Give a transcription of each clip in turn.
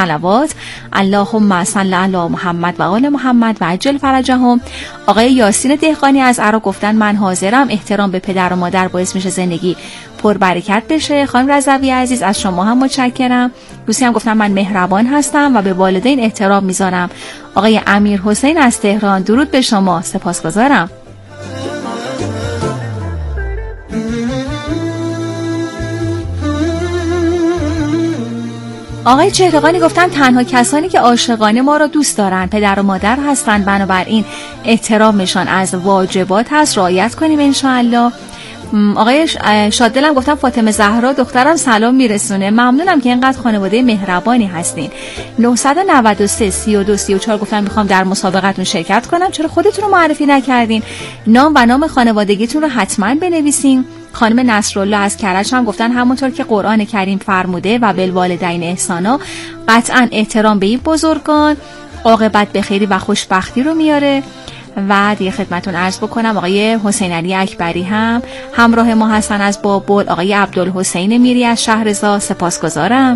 صلوات. اللهم صل علی محمد و آل محمد و عجل فرجهم. آقای یاسین دهقانی از عراق گفتن من حاضرم، احترام به پدر و مادر باعث میشه زندگی پربرکت بشه. خانم رضوی عزیز از شما هم متشکرم. دوستی هم گفتن من مهربان هستم و به والدین احترام میذارم. آقای امیر حسین از تهران درود به شما، سپاسگزارم. آقای چهره‌قانی گفتن تنها کسانی که عاشقانه ما را دوست دارن پدر و مادر هستند، بنابراین احترامشان از واجبات هست، رعایت کنیم انشاءالله. آقای شاددلم گفتن فاطمه زهرا دخترم سلام میرسونه، ممنونم که اینقدر خانواده مهربانی هستین. 993 32 34 گفتن میخوام در مسابقتون شرکت کنم، چرا خودتون رو معرفی نکردین؟ نام و نام خانوادگیتون رو حتما بنویسین. خانم نصرالله از کرج هم گفتن همونطور که قرآن کریم فرموده و بالوالدین احسانا، قطعا احترام به این بزرگان عاقبت به خیری و خوشبختی رو میاره. و دیگه خدمتون عرض بکنم آقای حسین علی اکبری هم همراه ما هستن از بابل. آقای عبدالحسین میری از شهرزاد، سپاسگزارم.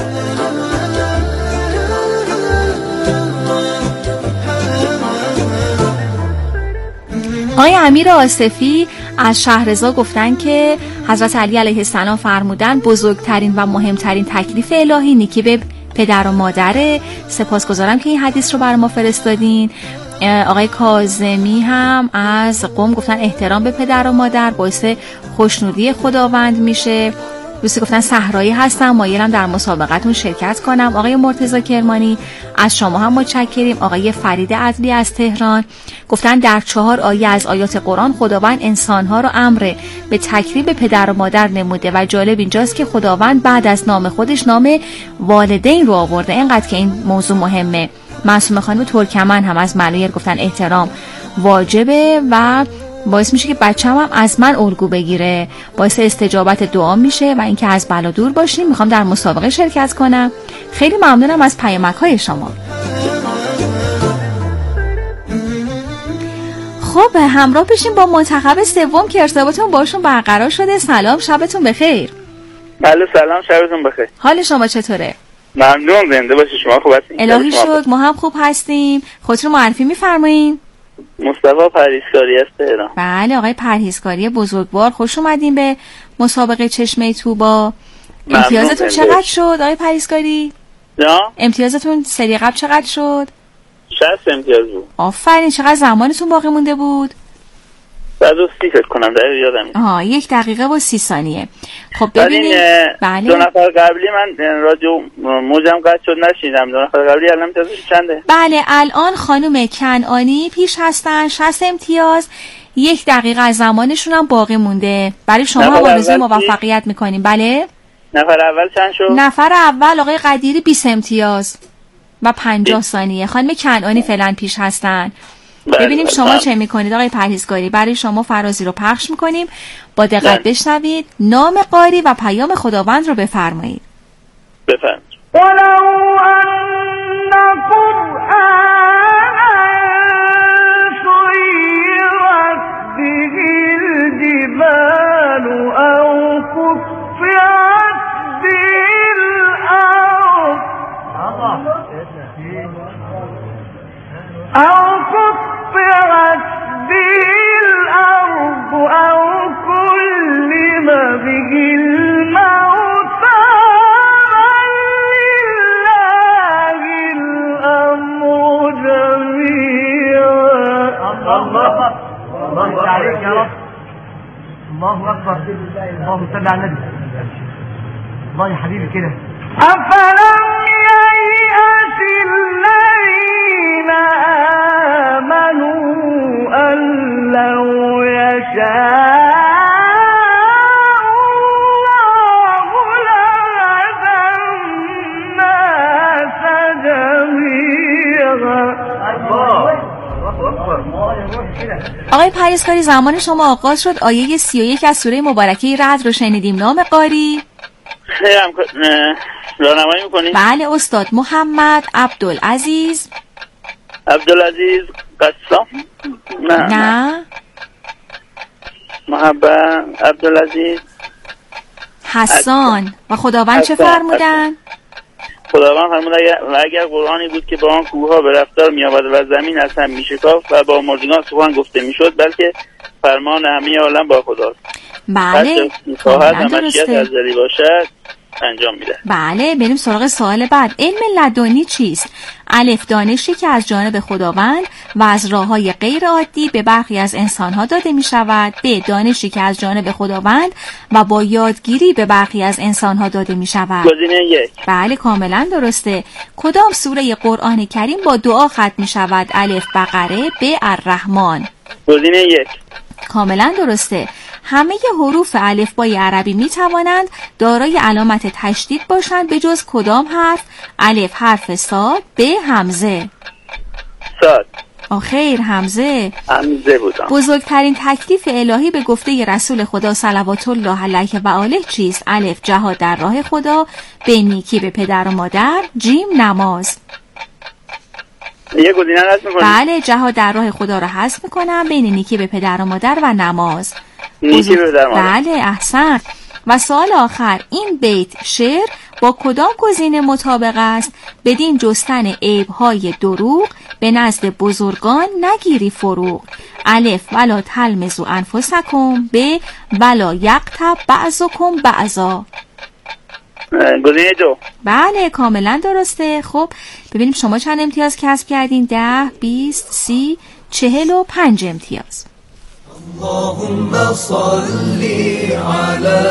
آقای امیر آصفی از شهرزاد گفتن که حضرت علی علیه السلام فرمودن بزرگترین و مهمترین تکلیف الهی نیکی به پدر و مادره. سپاسگزارم که این حدیث رو برای ما فرستادین. آقای کاظمی هم از قم گفتن احترام به پدر و مادر باعث خوشنودی خداوند میشه. دوستی گفتن صحرایی هستم، مایلم در مسابقتون شرکت کنم. آقای مرتضی کرمانی از شما هم متشکریم. آقای فرید عدلی از تهران گفتن در 4 آیه از آیات قرآن خداوند انسانها رو امر به تکریم پدر و مادر نموده و جالب اینجاست که خداوند بعد از نام خودش نام والدین رو آورده. اینقدر که این موضوع مهمه. معصومه خانم ترکمن هم از ملایر گفتن احترام واجبه و باعث میشه که بچه‌م هم از من الگو بگیره، باعث استجابت دعا میشه و اینکه از بلا دور باشیم. میخوام در مسابقه شرکت کنم. خیلی ممنونم از پیامک‌های شما. خب همراه بشیم با منتخب سوم که ارتباطمون باشون برقرار شده. سلام، شبتون بخیر. بله سلام، شبتون بخیر. حال شما چطوره؟ ممنون، زنده باشید. شما خوب هستین؟ الهی شکر، ما هم خوب هستیم. خودتون معرفی می‌فرمایید؟ مصطفی پرهیزکاری از تهران. بله آقای پرهیزکاری بزرگوار، خوش اومدین به مسابقه چشمه طوبا. امتیازتون چقدر شد آقای پرهیزکاری؟ نه؟ امتیازتون سری قبل چقدر شد؟ 60 امتیاز بود. آفرین. چقدر زمانتون باقی مونده بود؟ 130 فکر کنم، در یادم نیست. 1 دقیقه و 30 ثانیه. خب ببینید بله 2 نفر قبلی من رادیو موجم قطع شد نشیدم. 2 نفر قبلی الان امتیازش چنده؟ بله الان خانم کنعانی پیش هستن 60 امتیاز. 1 دقیقه از زمانشون هم باقی مونده. برای شما آرزوی موفقیت میکنیم. بله نفر اول چند شد؟ نفر اول آقای قدیری 20 امتیاز و 50 ثانیه. خانم کنعانی فعلا پیش هستن. ببینیم شما چه میکنید آقای پرهیزکاری. برای شما فرازی رو پخش میکنیم، با دقت بشنوید. نام قاری و پیام خداوند رو بفرمایید. بفرمایید. ولو ان قرآنا سيرت به الجبال او قطعت به الارض أو كلم به الموتى لله الأمر جميعا. الله عليك يا رب. الله أكبر. اللهم صل على النبي. الله يا حبيبي كده. أفلم ييأس الذين آمنوا أن لو يشاء الله لهدى الناس جميعا. آقای پرهیزکاری زمان شما آغاز شد. آیه 31 از سوره مبارکه رعد رو شنیدیم. نام قاری؟ راهنمایی میکنید؟ بله استاد. محمد عبدالعزیز. عبدالعزیز قسام؟ نه. محمد عبدالعزیز حسان. و خداوند چه فرمودن؟ خداوند فرمود اگر قرآنی بود که با آن کوهها به رفتار می‌آمد و زمین از هم می‌شکافت و با مردگان سخن گفته می‌شد، بلکه فرمان همه عالم با خداست. بله خواهد مشیت ازلی باشد انجام میده. بله بریم سراغ سوال بعد. علم لدنی چیست؟ الف دانشی که از جانب خداوند و از راه‌های غیر عادی به برخی از انسان‌ها داده می‌شود. ب دانشی که از جانب خداوند و با یادگیری به برخی از انسان‌ها داده می‌شود. گزینه 1. بله کاملا درسته. کدام سوره قرآن کریم با دعا ختم می‌شود؟ الف بقره، ب الرحمن. گزینه 1. کاملا درسته. همه حروف الفبای عربی می توانند دارای علامت تشدید باشند به جز کدام حرف؟ الف حرف صاد، ب همزه. صاد. آخیر همزه بودم. بزرگترین تکلیف الهی به گفته رسول خدا صلوات الله علیه و آله چیست؟ الف جهاد در راه خدا، ب نیکی به پدر و مادر، جیم نماز. یه گزینه حذف می‌کنید؟ بله جهاد در راه خدا رو حذف می‌کنم، بین نیکی به پدر و مادر و نماز. نیکی به پدر و مادر. بله احسن. و سوال آخر، این بیت شعر با کدام گزینه مطابق است؟ بدین جستن عیب‌های دروغ به نزد بزرگان نگیری فروغ. الف ولا تلمزوا انفسکم، ب ولا یغتب بعضکم بعضا. گزینه 2. بله کاملا درسته. خب ببینیم شما چند امتیاز کسب کردین؟ 10 20 30 45 امتیاز. اللهم صل على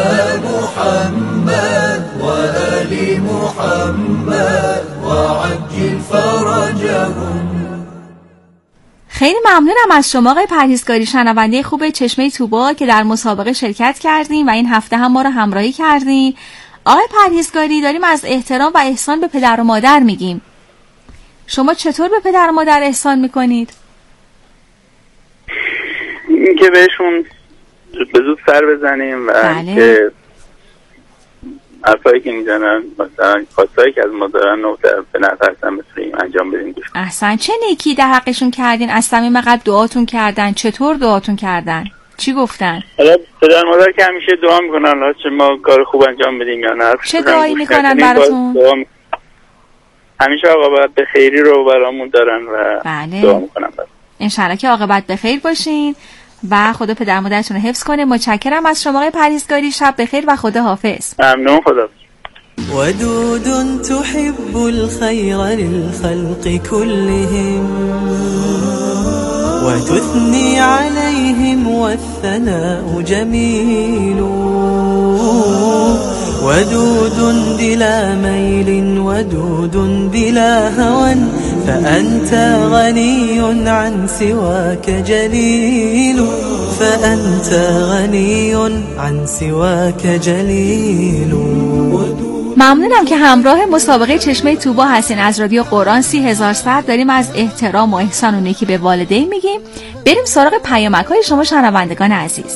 محمد وآل محمد وعجل فرجهم. خیلی ممنونم از شما آقای پرهیزکاری، شنونده خوب چشمه طوبا که در مسابقه شرکت کردین و این هفته هم ما رو همراهی کردین. آقای پرهیزکاری داریم از احترام و احسان به پدر و مادر میگیم. شما چطور به پدر و مادر احسان میکنید؟ این که بهشون به زود سر بزنیم و بله. که حرفایی که میزنن مثلا خواستایی که از ما دارن به نترسن بتونیم انجام بدیم. احسن. چه نیکی در حقشون کردین؟ از صمیم قلب دعاتون کردن؟ چطور دعاتون کردن؟ چی گفتن؟ حالا پدر مادر که همیشه دعا میکنن حالا چه ما کار خوب انجام بدیم یا نه. چه دعایی میکنن براتون؟ همیشه عاقبت به خیری رو برامون دارن و بله. دعا میکنن برامون. انشالله که عاقبت به خیر باشین و خدا پدر مادرتون رو حفظ کنه. متشکرم از شما آقای پرهیزکاری. شب بخیر و خدا حافظ. ممنون. خدا. ودود تحب الخير للخلق كلهم وتثني عليهم والثناء جميل ودود بلا ميل ودود بلا هوى فأنت غني عن سواك جليل فأنت غني عن سواك جليل. ممنونم که همراه مسابقه چشمه طوبا هستین. از رادیو قرآن 30100 داریم از احترام و احسان و نیکی به والدین میگیم. بریم سراغ پیامک‌های شما شنوندگان عزیز.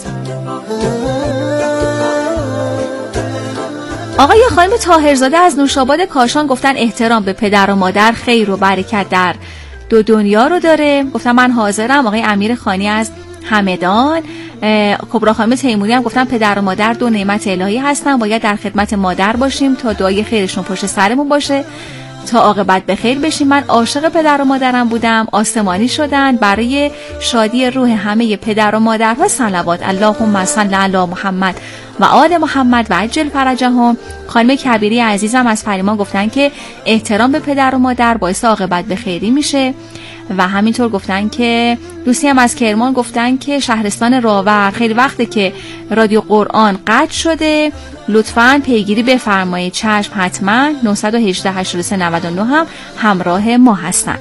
آقای خانم طاهرزاده از نوشاباد کاشان گفتن احترام به پدر و مادر خیر و برکت در دو دنیا رو داره. گفتن من حاضرم. آقای امیر خانی از همدان. کبرا خانم تیموری هم گفتن پدر و مادر دو نعمت الهی هستن، باید در خدمت مادر باشیم تا دعای خیرشون پشت سرمون باشه تا عاقبت به خیر بشیم. من عاشق پدر و مادرم بودم، آسمانی شدن. برای شادی روح همه پدر و مادرها صلوات اللهم صل علی محمد و آل محمد و عجل فرجهم. خانم کبیری عزیزم از فریمان گفتن که احترام به پدر و مادر باعث عاقبت به خیری میشه و همینطور گفتن که دوستی هم از کرمان گفتن که شهرستان راور خیلی وقته که رادیو قرآن قطع شده، لطفاً پیگیری بفرمایید. چشم حتما. 918 83 99 هم همراه ما هستن.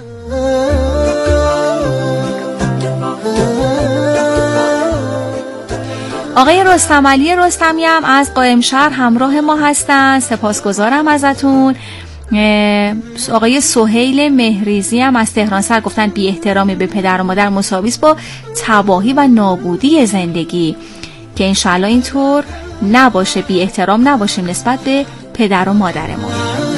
آقای رستم علی رستمی هم از قائم شهر همراه ما هستن. سپاسگزارم ازتون. آقای سهیل مهریزی هم از تهران سر گفتن بی احترامی به پدر و مادر مساوی است با تباهی و نابودی زندگی، که انشالله اینطور نباشه، بی احترام نباشیم نسبت به پدر و مادرمون.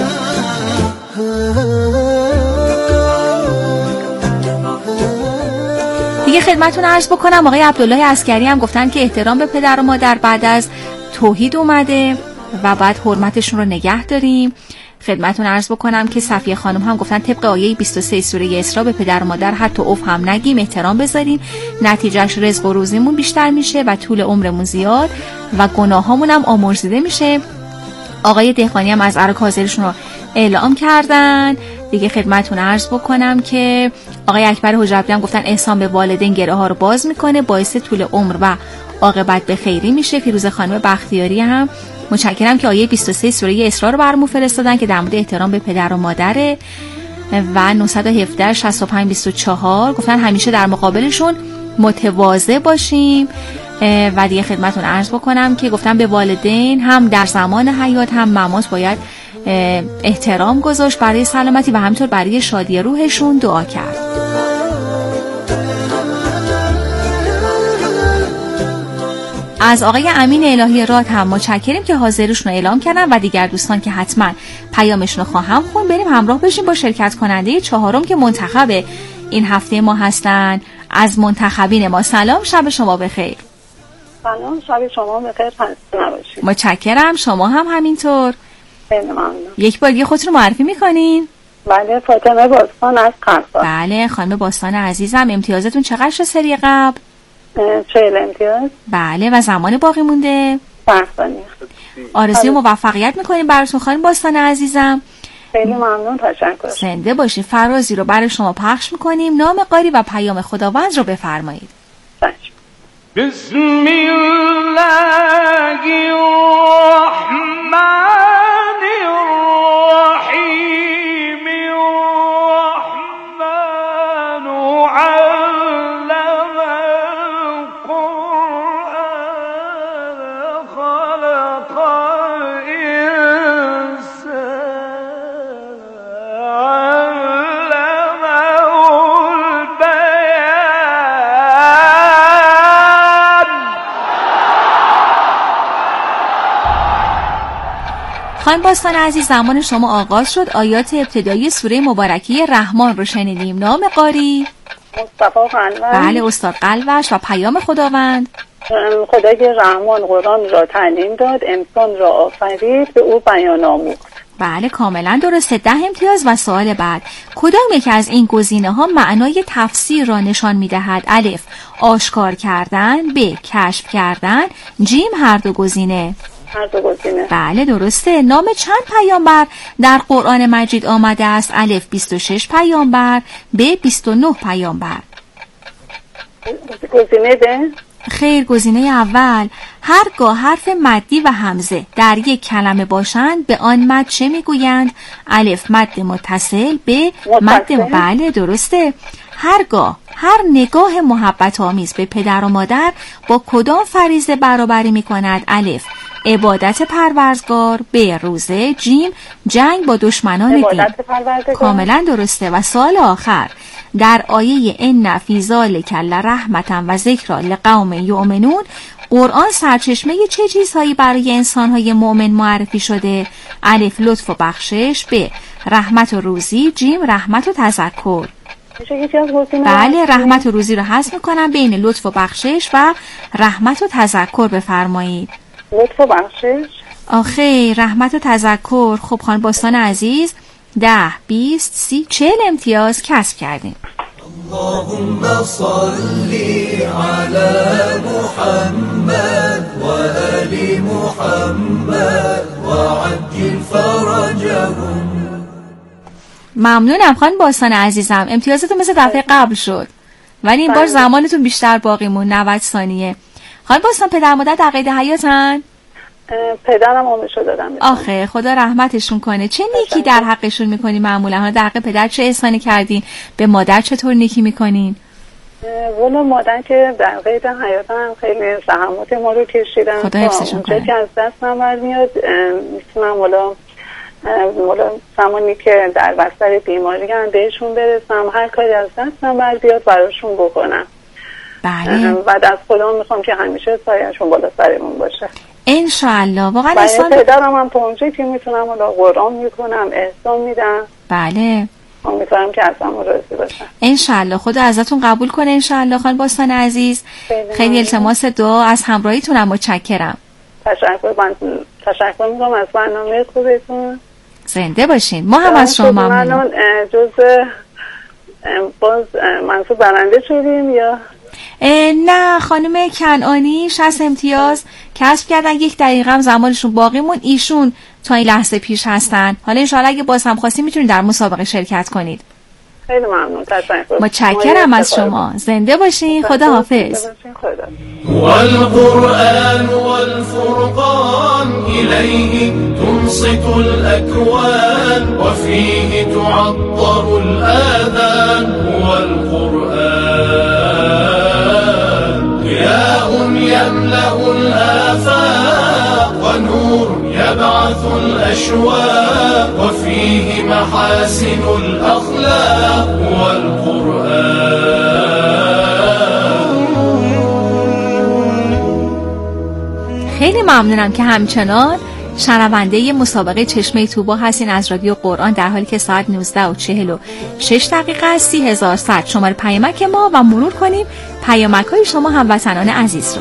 دیگه خدمتون عرض بکنم آقای عبدالله عسکری هم گفتن که احترام به پدر و مادر بعد از توحید اومده و باید حرمتشون رو نگه داریم خدمتون عرض بکنم که صفیه خانم هم گفتن طبق آیه 23 سوره اسراء به پدر و مادر حتی اف هم نگیم، احترام بذاریم، نتیجهش رزق و روزیمون بیشتر میشه و طول عمرمون زیاد و گناهامون هم آمرزیده میشه. آقای دهقانی هم از عراق حاضرشون رو اعلام کردن. دیگه خدمتون عرض بکنم که آقای اکبر حجابی هم گفتن احسان به والدین گره ها رو باز میکنه، باعث طول عمر و عاقبت به خیری میشه. فیروزه خانم بختیاری هم متشکرم که آیه 23 سوره اسراء رو برامون فرستادن که در مورد احترام به پدر و مادره. و 917 65 24 گفتن همیشه در مقابلشون متواضع باشیم. و دیگه خدمتون عرض بکنم که گفتن به والدین هم در زمان حیات هم ممات باید احترام گذاشت برای سلامتی و همینطور برای شادی روحشون دعا کرد. از آقای امین الهی راد هم متشکریم که حاضرشون رو اعلام کردن و دیگر دوستان که حتما پیامشون رو خواهم خوند. بریم همراه بشیم با شرکت کننده چهارم که منتخب این هفته ما هستن. از منتخبین ما سلام، شب شما بخیر. سلام، شب شما بخیر، خسته نباشید. متشکرم، شما هم همینطور. خیلی ممنون. یک بار دیگه خودتون رو معرفی میکنین؟ بله، فاطمه باستان از قرصا. بله خانم باستان عزیزم، امتیازتون چقدر شد سری قبل؟ 40 امتیاز. بله و زمان باقی مونده؟ 10 ثانیه. آرزوی موفقیت میکنیم براتون خانم باستان عزیزم. خیلی ممنون، تشکر. زنده باشید. فرازی رو برای شما پخش میکنیم. نام قاری و پیام خداوند رو بفرمایید. بسم الله الرحمن الرحیم. الرحمن علم القرآن خلق الإنسان علمه خانم باستان عزیز، زمان شما آغاز شد. آیات ابتدایی سوره مبارکه رحمان رو شنیدیم. نام قاری؟ مصطفی قلوش. بله استاد قلوش. و پیام خداوند؟ خدای رحمان قرآن را تعلیم داد، انسان را آفرید، به او بیان آموخت. بله کاملا درسته. 10 امتیاز. و سوال بعد، کدام یکی از این گزینه ها معنای تفسیر را نشان می دهد؟ الف آشکار کردن، ب کشف کردن، جیم هر دو گزینه. هر دو گزینه. بله درسته. نام چند پیامبر در قرآن مجید آمده است؟ الف 26 پیامبر، ب 29 پیامبر. گزینه ده؟ خیر، گزینه اول. هرگاه حرف مدی و همزه در یک کلمه باشند به آن مد چه میگویند؟ الف مد متصل، ب مد. بله درسته. هرگاه هر نگاه محبت آمیز به پدر و مادر با کدام فریضه برابری می کند؟ الف عبادت پروردگار، ب روزه، جیم جنگ با دشمنان دین. کاملا درسته. و سوال آخر، در آیه ان فی ذلک لرحمة و ذکری لقوم یؤمنون قرآن سرچشمه چه چیزهایی برای انسانهای مؤمن معرفی شده؟ الف لطف و بخشش، ب رحمت و روزی، جیم رحمت و تذکر. بله رحمت و روزی رو حذف میکنم، بین لطف و بخشش و رحمت و تذکر بفرمایید. لطف و بخشش. آخه رحمت و تذکر. خب خانم باستان عزیز 10 20 30 40 امتیاز کسب کردیم. اللهم صل على محمد و آل محمد و عجل فرجهم. ممنونم خانم باستان عزیزم، امتیازتون مثل دفعه قبل شد ولی این بار زمانتون بیشتر باقی مون، 90 ثانیه. خانم باستان پدر مادر در قید حیاتن؟ پدرم عمرشو دادم. آخه خدا رحمتشون کنه. چه نیکی در حقشون میکنی معمولا؟ در حق پدر چه احسانی کردین؟ به مادر چطور نیکی میکنین؟ والا مادر که در قید حیاتم خیلی زحمات ما رو کشیدن. خدا حفظشون کنه. که از دست نبرد میاد میتونم والا زمانی که در بستر بیماری هم بهشون برسم، هر کاری از دستم بر بیاد براشون بکنم. بله. و از خدا میخوام که همیشه سایه‌شون بالا سرمون باشه انشاءالله. واقعا احسان پدرم هم تا اونجایی که میتونم والا قرآن میکنم، احسان میدم. بله امیدوارم که ازم راضی باشن انشاءالله. خدا ازتون قبول کنه انشاءالله. خانم باستان عزیز خیلی التماس دعا از همراهیتونم. متشکرم. تشکر میکنم از برنامه خوبتون. زنده باشین. ما هم از شما ممنونیم. جز باز منصوب برنده شدیم یا نه خانم کنعانی 60 امتیاز کسب کردن. 1 دقیقه هم زمانشون باقی مون. ایشون تا این لحظه پیش هستن. حالا انشاءالله اگه باز هم خواستید میتونید در مسابقه شرکت کنید. خیلی ممنون. متشکرم از شما. زنده باشین. خدا حافظ. والقرآن والفرقان إليه تنصت الأكوان وفيه تعطر الآذان والقرآن ضياء يملأ الآفاق ونور يبعث الأشواق وفيه محاسن الأخلاق والقرآن. خیلی ممنونم که همچنان شنونده مسابقه چشمه طوبا هستین از رادیو قرآن، در حالی که ساعت 19:46 است. 30,100 شماره پیامک ما و مرور کنیم پیامک های شما هموطنان عزیز رو.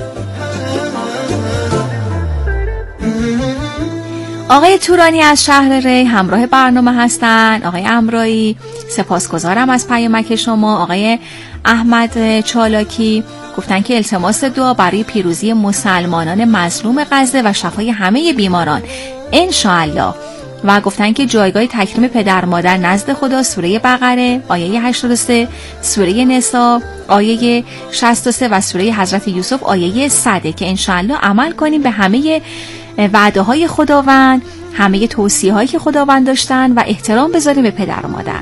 آقای تورانی از شهر ری همراه برنامه هستن. آقای امرایی سپاسگزارم از پیامک شما. آقای احمد چالاکی گفتن که التماس دعا برای پیروزی مسلمانان مظلوم غزه و شفای همه بیماران انشاءالله، و گفتن که جایگاه تکریم پدر مادر نزد خدا سوره بقره آیه 83، سوره نساء آیه 63 و سوره حضرت یوسف آیه 100 که انشاءالله عمل کنیم به همه وعده های خداوند، همه توصیه هایی که خداوند داشتن و احترام بذاریم به پدر و مادر.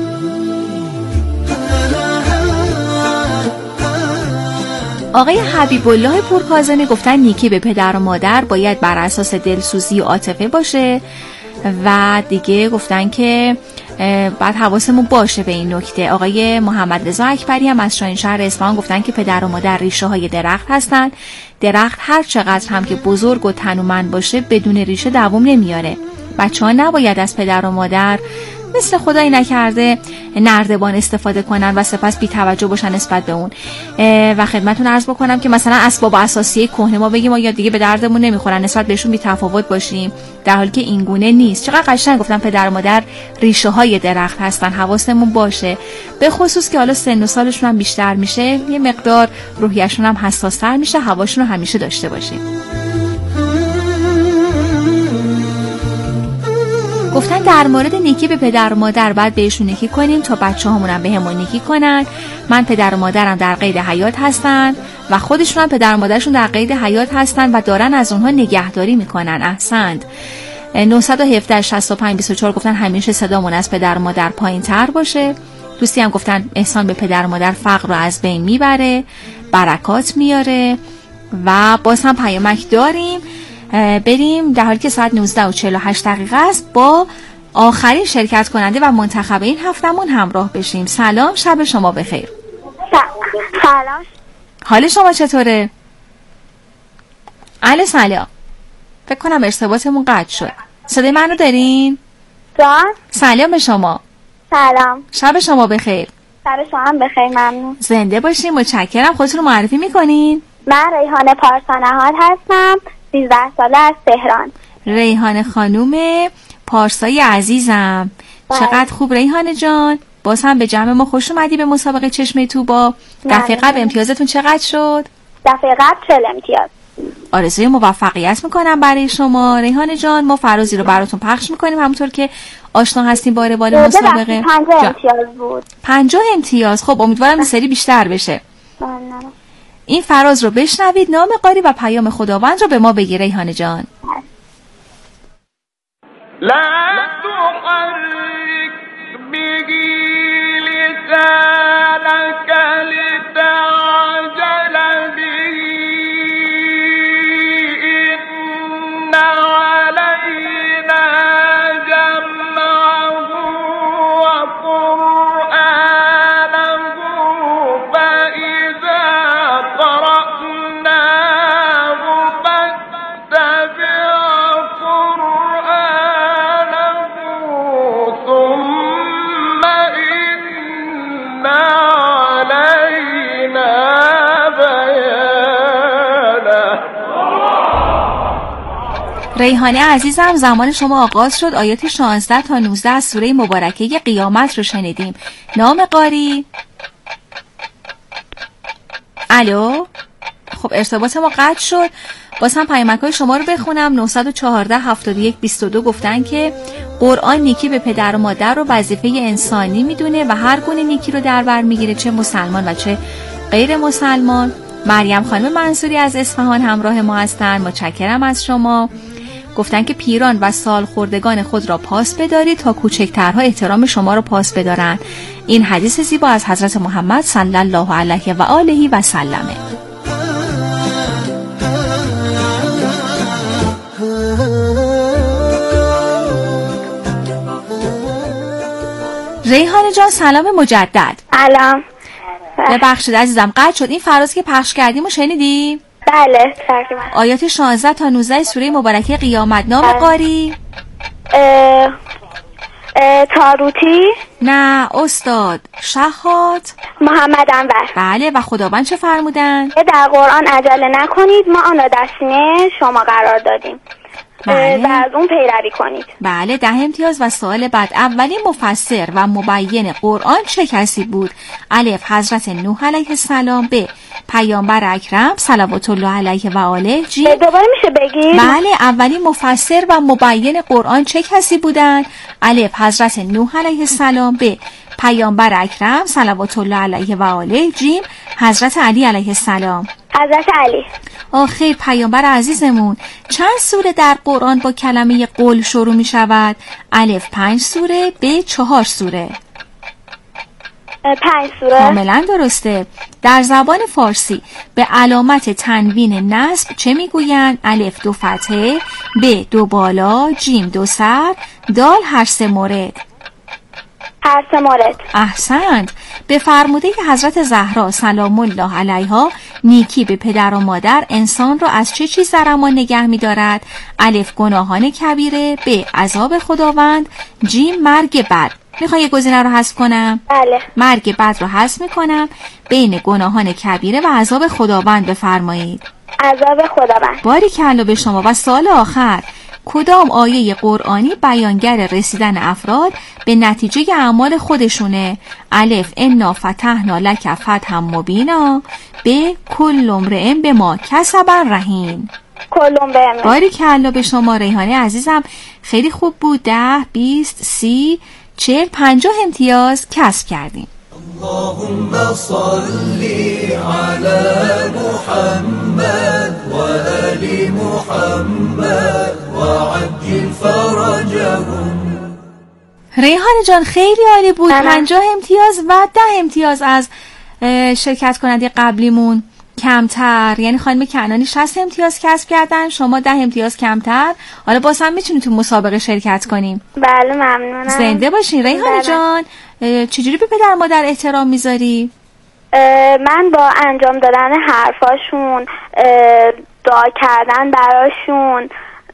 آقای حبیب الله پورکاظمی گفتن نیکی به پدر و مادر باید بر اساس دلسوزی و عاطفه باشه و دیگه گفتن که بعد حواسمون باشه به این نکته. آقای محمد رضا اکبری هم از شاهینشهر اصفهان گفتن که پدر و مادر ریشه های درخت هستن. درخت هر چقدر هم که بزرگ و تنومند باشه بدون ریشه دوام نمیاره. بچه‌ها نباید از پدر و مادر مثل خدایی نکرده نردبان استفاده کنن و سپس بی توجه باشن نسبت به اون. و خدمتتون عرض بکنم که مثلا اسباب اساسیه کهنه ما بگیم یا دیگه به دردمون نمیخورن، نسبت بهشون بی تفاوت باشیم، در حالی که این گونه نیست. چقدر قشنگ گفتم پدر و مادر ریشه های درخت هستن. حواسمون باشه، به خصوص که حالا سن و سالشون هم بیشتر میشه، یه مقدار روحیه‌شون هم حساس‌تر میشه. حواشون رو همیشه داشته باشیم. گفتن در مورد نیکی به پدر و مادر باید بهشون نیکی کنیم تا بچه‌هامون هم بهمون نیکی کنن. من پدر و مادرم در قید حیات هستن و خودشون هم پدر و مادرشون در قید حیات هستن و دارن از اونها نگهداری میکنن. احسنت. 917 65 24 گفتن همیشه صدامون از پدر و مادر پایین‌تر باشه. دوستی هم گفتن احسان به پدر و مادر فقر رو از بین میبره، برکات میاره. و باز هم پیامک داریم. بریم در حالی که ساعت 19:48 است با آخرین شرکت کننده و منتخب این هفتمون همراه بشیم. سلام، شب شما بخیر. سلام. حال شما چطوره؟ علی سلام. فکر کنم ارتباطمون قطع شد. صدای منو دارین؟ جان. سلام به شما. سلام. شب شما بخیر. شب شما هم بخیر. ممنون. زنده باشین. متشکرم. خودتون رو معرفی میکنین؟ من ریحانه پارسانهاد هستم. 13 ساله از تهران. ریحانه خانوم پارسایی عزیزم. چقدر خوب ریحانه جان. باز هم به جمع ما خوش اومدی به مسابقه چشمه طوبا. دفعه قبل امتیازتون چقدر شد؟ دفعه قبل 40 امتیاز. آرزوی موفقیت میکنم برای شما ریحانه جان. ما فرازی رو براتون پخش میکنیم همونطور که آشنا هستیم با روال مسابقه. 50 امتیاز بود. 50 امتیاز. خب امیدوارم این سری بیشتر بشه. این فراز رو بشنوید، نام قاری و پیام خداوند رو به ما بگی ریحانه جان. لا تحرك به لسانك لتعجل به إن علينا جمعه وقرآنه فإذا قرأناه فاتبع قرآنه ثم ریحانه عزیزم زمان شما آغاز شد. آیات 16 تا 19 از سوره مبارکه قیامت رو شنیدیم. نام قاری؟ الو؟ خب ارتباط ما قطع شد. باز هم پیامک‌های شما رو بخونم. 914 71 22 گفتن که قرآن نیکی به پدر و مادر رو وظیفه انسانی میدونه و هر گونه نیکی رو در بر میگیره، چه مسلمان و چه غیر مسلمان. مریم خانم منصوری از اصفهان همراه ما هستن. متشکرم از شما. گفتن که پیران و سالخوردگان خود را پاس بدارید تا کوچکترها احترام شما را پاس بدارند. این حدیث زیبا از حضرت محمد صلی الله علیه و آله و سلمه. ریحانه جان سلام مجدد. سلام. ببخشید عزیزم قطع شد. این فراز که پخش کردیم و شنیدی؟ بله تقریبا. آیات 16 تا 19 سوره مبارکه قیامت. نام قاری؟ تاروتی؟ نه استاد. شهاد؟ محمد انور. بله. و خداوند چه فرمودن؟ در قرآن عجله نکنید، ما آن را در سینه شما قرار دادیم. بله. و از اون پیروی کنید. بله 10 امتیاز. و سوال بعد، اولین مفسر و مبین قرآن چه کسی بود؟ الف حضرت نوح علیه السلام، ب پیامبر اکرم صلوات الله علیه و آله، جیم. دوباره میشه بگید؟ بله اولین مفسر و مبین قرآن چه کسی بودند؟ الف حضرت نوح علیه السلام، ب پیامبر اکرم صلوات الله علیه و آله، جیم حضرت علی علیه السلام. حضرت علی. آخیر پیامبر عزیزمون. چند سوره در قرآن با کلمه قل شروع می شود؟ الف 5 سوره، ب 4 سوره. 5 سوره. کاملا درسته. در زبان فارسی به علامت تنوین نصب چه میگویند؟ الف 2 فتحه، ب 2 بالا، جیم 2 سر، دال هر 3 مورد. هر 3 مورد. احسنت. به فرموده حضرت زهرا سلام الله علیها، نیکی به پدر و مادر انسان را از چه چیز در امان نگه می دارد؟ الف گناهان کبیره، ب عذاب خداوند، جیم مرگ بد. میخوای یه گزینه رو حذف کنم؟ بله. مرگ بد رو حذف میکنم. بین گناهان کبیره و عذاب خداوند بفرمایید. عذاب خداوند. باریکلا به شما. و سوال آخر، کدام آیه قرآنی بیانگر رسیدن افراد به نتیجه اعمال خودشونه؟ الف انا فتحنا لک فتحا مبینا، ب کل امرئ بما کسب رهین. کل امرئ. باریکلا به شما ریحانه عزیزم. خیلی خوب بود. 10 20 30 40 50 امتیاز کسب کردیم. اللهم صل على محمد وآل محمد وعجل فرجهم. ریحانه جان خیلی عالی بود. 50 امتیاز و 10 امتیاز از شرکت کننده قبلیمون کمتر. یعنی خانم کنانی 60 امتیاز کسب کردن، شما 10 امتیاز کمتر. حالا باز هم میتونید تو مسابقه شرکت کنیم. بله ممنونم. زنده باشین ریحانه جان. چجوری به پدر مادر احترام میذاری؟ من با انجام دادن حرفاشون، دعا کردن براشون،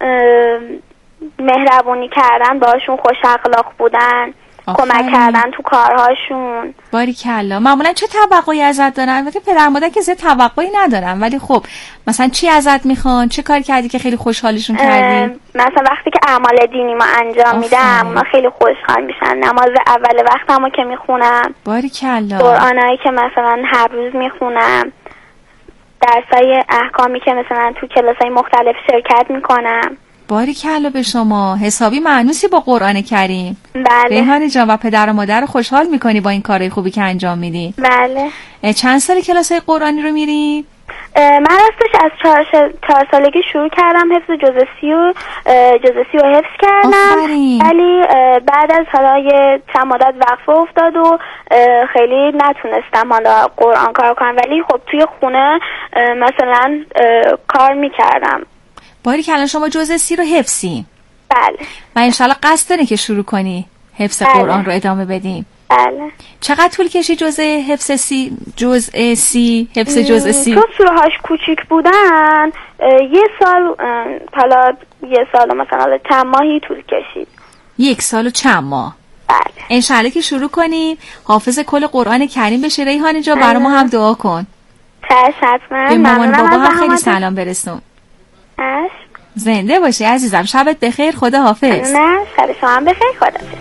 مهربونی کردن باشون، خوش اخلاق بودن، کمک کردن تو کارهاشون. باریکلا. معمولا چه توقعی ازت دارن؟ البته پدر مادر که زیاد توقعی ندارن، ولی خب مثلا چی ازت میخوان؟ چه کار کردی که خیلی خوشحالشون کردی؟ مثلا وقتی که اعمال دینی ما انجام میدم اونا خیلی خوشحال میشن. نماز اول وقتمو که میخونم، باریکلا. قرآنایی که مثلا هر روز میخونم، درسای احکامی که مثلا تو کلاسای مختلف شرکت میکنم. باریکلا به شما. حسابی مانوسی با قرآن کریم. بله. ریحانه جان و پدر و مادر رو خوشحال میکنی با این کارهای خوبی که انجام میدی. بله. چند سال کلاسای قرآنی رو میری؟ من راستش از 4 سالگی شروع کردم حفظ جزء سی و حفظ کردم. ولی بعد از حالا یه چند مدت وقفه افتاد و خیلی نتونستم حالا قرآن کار کنم، ولی خب توی خونه مثلا کار میکردم. باریکلا. شما جزء 30 رو حفظی؟ بله. و انشالله قصد داری که شروع کنی حفظ قرآن رو ادامه بدیم؟ بله. چقدر طول کشی جزء حفظ سی؟ تو سورهاش کوچیک بودن 1 سال، حالا 1 سال مثلا چند ماهی طول کشید. 1 سال و چند ماه. بله. انشالله که شروع کنیم حافظ کل قرآن کریم بشه. ریحانه جا برای ما هم دعا کن. حتما. به مامان بابا هم خیلی سلام برسون. زنده باشی عزیزم. شبت بخیر. خدا حافظ. نه شب شما هم بخیر. خدا حافظ.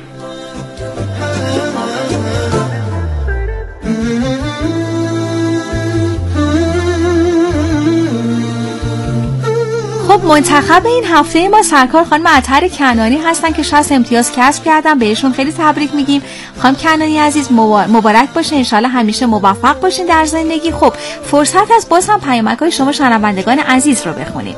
خب منتخب این هفته ما سرکار خانم اطهر کنانی هستن که 60 امتیاز کسب کردن. بهشون خیلی تبریک میگیم. خانم کنانی عزیز مبارک باشه، انشالله همیشه موفق باشین در زندگی. خب فرصت از باز هم پیامک‌های شما شنوندگان عزیز رو بخونیم.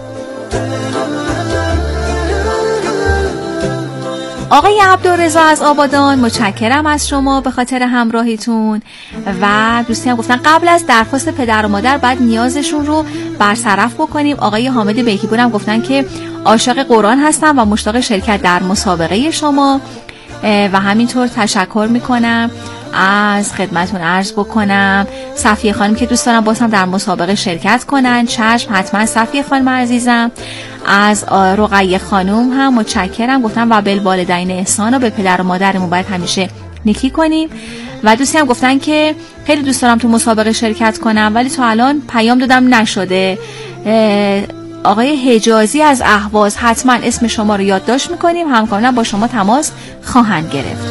آقای عبدالرضا از آبادان، متشکرم از شما به خاطر همراهیتون. و دوستی هم گفتن قبل از درخواست پدر و مادر باید نیازشون رو برطرف بکنیم. آقای حامد بیکیپور هم گفتن که عاشق قرآن هستن و مشتاق شرکت در مسابقه شما و همینطور تشکر میکنم. از خدمتون عرض بکنم صفیه خانم که دوست دارم باز هم در مسابقه شرکت کنن. چشم حتما صفیه خانم عزیزم. از رقیه خانم هم متشکرم، گفتم و بالوالدین احسان و به پدر و مادرمون باید همیشه نیکی کنیم. و دوستی هم گفتن که خیلی دوست دارم تو مسابقه شرکت کنم ولی تا الان پیام دادم نشده. آقای حجازی از اهواز، حتما اسم شما رو یادداشت میکنیم، همکارانم با شما تماس خواهند گرفت.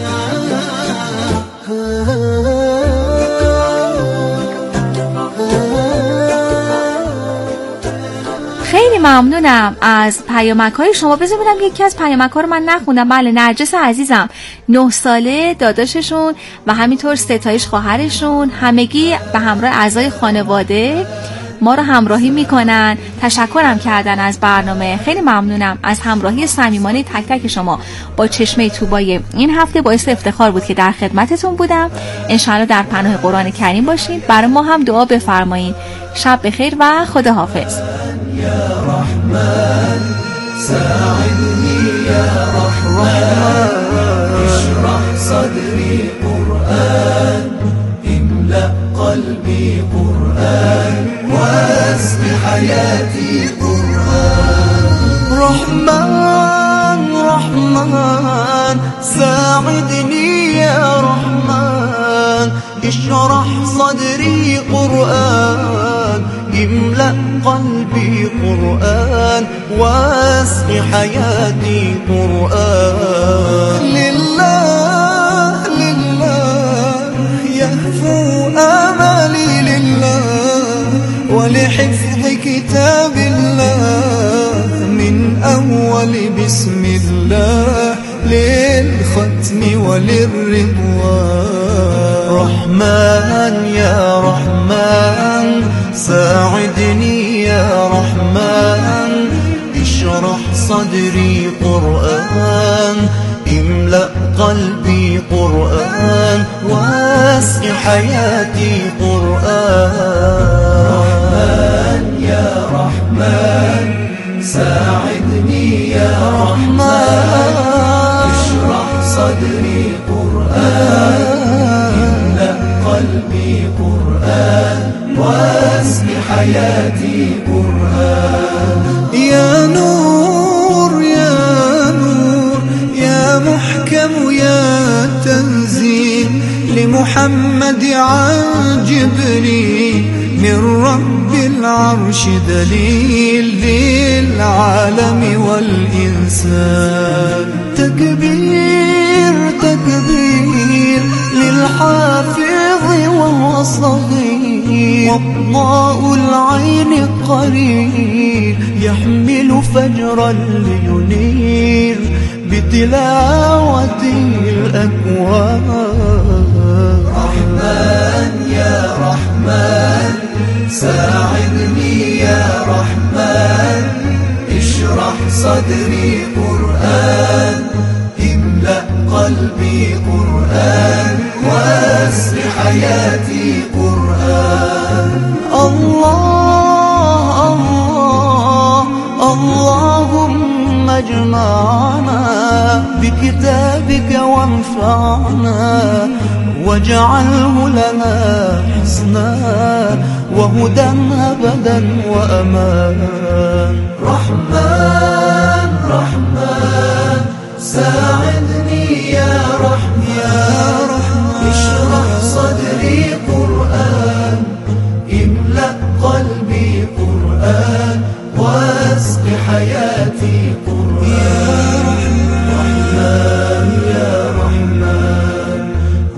خیلی ممنونم از پیامک‌های شما. بذار ببینم یکی از پیامک‌ها رو من نخوندم. بله نرجس عزیزم 9 ساله، داداششون و همینطور ستایش خواهرشون همگی به همراه اعضای خانواده ما رو همراهی میکنن. تشکرم کردن از برنامه. خیلی ممنونم از همراهی صمیمانه تک تک شما با چشمه طوبای این هفته. باعث افتخار بود که در خدمتتون بودم. انشاءالله در پناه قرآن کریم باشین. برای ما هم دعا بفرمایید. شب بخیر و خدا حافظ. يا رحمن ساعدني يا رحمن اشرح صدري قرآن املأ قلبي قرآن واسق حياتي قرآن رحمن رحمن ساعدني يا رحمن اشرح صدري قرآن املأ قلبي قرآن واسق حياتي قرآن لله لله يهفو آمالي لله ولحفظ كتاب الله من أول بسم الله للختم وللرضوان رحمن يا رحمن ساعدني يا رحمن اشرح صدري قرآن املأ قلبي قرآن واسق حياتي قرآن رحمن يا رحمن ساعدني يا رحمن اشرح صدري قرآن املأ قلبي قرآن واسق حياتي قرآن يا نور يا نور يا محكم يا تنزيل لمحمد عن جبريل من رب العرش دليل للعالم والإنسان تكبير تكبير للحافظ وهو صغير وضاء العين قرير يحمل فجرا لينير بتلاوة الأكوان رحمن يا رحمن ساعدني يا رحمن اشرح صدري قرآن املأ قلبي قرآن واسق حياتي قرآن الله الله اللهم اجمعنا بكتابك وانفعنا واجعله لنا حسنا وهدى أبدا وأمان رحمن رحمن ساعدني